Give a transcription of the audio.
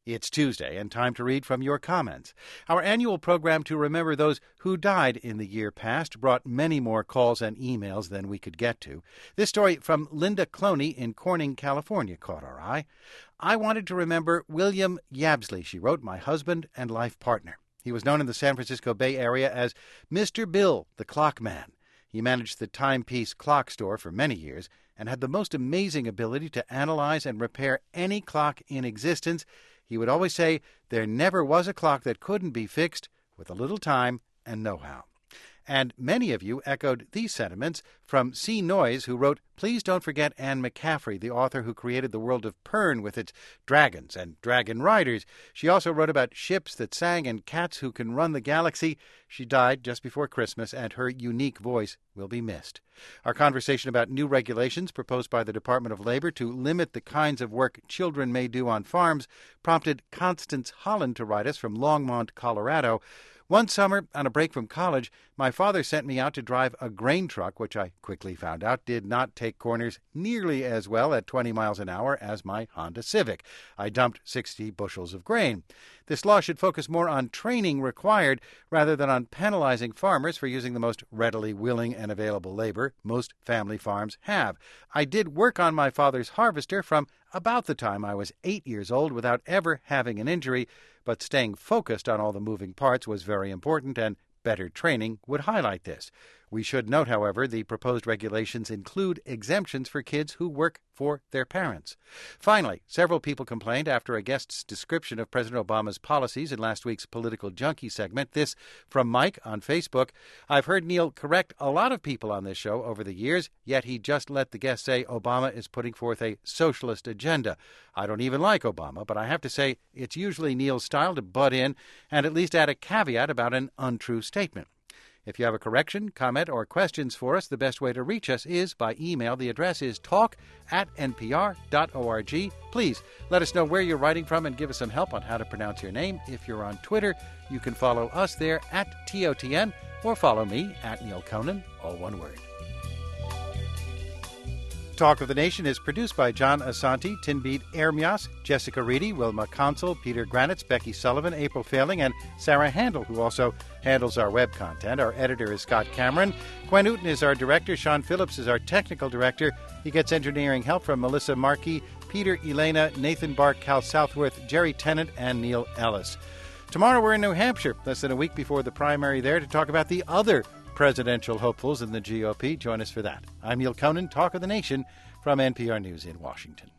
It's Tuesday and time to read from your comments. Our annual program to remember those who died in the year past brought many more calls and emails than we could get to. This story from Linda Cloney in Corning, California caught our eye. I wanted to remember William Yabsley, she wrote, my husband and life partner. He was known in the San Francisco Bay Area as Mr. Bill, the Clock Man. He managed the Timepiece clock store for many years and had the most amazing ability to analyze and repair any clock in existence. He would always say, there never was a clock that couldn't be fixed with a little time and know-how. And many of you echoed these sentiments from C. Noyes, who wrote, please don't forget Anne McCaffrey, the author who created the world of Pern with its dragons and dragon riders. She also wrote about ships that sang and cats who can run the galaxy. She died just before Christmas, and her unique voice will be missed. Our conversation about new regulations proposed by the Department of Labor to limit the kinds of work children may do on farms prompted Constance Holland to write us from Longmont, Colorado. One summer, on a break from college, my father sent me out to drive a grain truck, which I quickly found out did not take corners nearly as well at 20 miles an hour as my Honda Civic. I dumped 60 bushels of grain. This law should focus more on training required rather than on penalizing farmers for using the most readily willing and available labor most family farms have. I did work on my father's harvester from about the time I was 8 years old without ever having an injury, but staying focused on all the moving parts was very important, and better training would highlight this. We should note, however, the proposed regulations include exemptions for kids who work for their parents. Finally, several people complained after a guest's description of President Obama's policies in last week's Political Junkie segment. This from Mike on Facebook. I've heard Neil correct a lot of people on this show over the years, yet he just let the guest say Obama is putting forth a socialist agenda. I don't even like Obama, but I have to say it's usually Neil's style to butt in and at least add a caveat about an untrue statement. If you have a correction, comment, or questions for us, the best way to reach us is by email. The address is talk@npr.org. Please let us know where you're writing from and give us some help on how to pronounce your name. If you're on Twitter, you can follow us there @TOTN or follow me @Neil Conan, all one word. Talk of the Nation is produced by John Asante, Tinbete Ermias, Jessica Reedy, Wilma Consul, Peter Granitz, Becky Sullivan, April Failing, and Sarah Handel, who also handles our web content. Our editor is Scott Cameron. Gwen Newton is our director. Sean Phillips is our technical director. He gets engineering help from Melissa Markey, Peter Elena, Nathan Bark, Cal Southworth, Jerry Tennant, and Neil Ellis. Tomorrow we're in New Hampshire, less than a week before the primary there, to talk about the other presidential hopefuls in the GOP. Join us for that. I'm Neil Conan, Talk of the Nation from NPR News in Washington.